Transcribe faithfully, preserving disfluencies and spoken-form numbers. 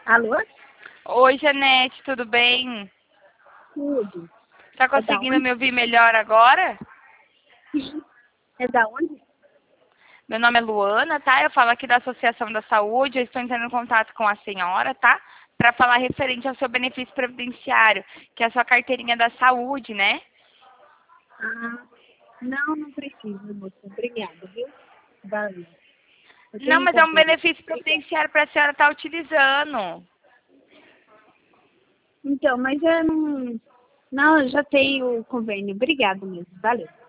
Alô? Oi, Janete, tudo bem? Tudo. Tá É da conseguindo onde? me ouvir melhor agora? Sim. É da onde? Meu nome é Luana, tá? Eu falo aqui da Associação da Saúde, eu estou entrando em contato com a senhora, tá? Para falar referente ao seu benefício previdenciário, que é a sua carteirinha da saúde, né? Ah, não, não precisa, moça. Obrigada, viu? Valeu. Eu Não, tenho mas é um carteira. benefício Obrigada. previdenciário para a senhora estar utilizando. Então, mas eu não... Não, eu já tenho convênio. Obrigada mesmo. Valeu.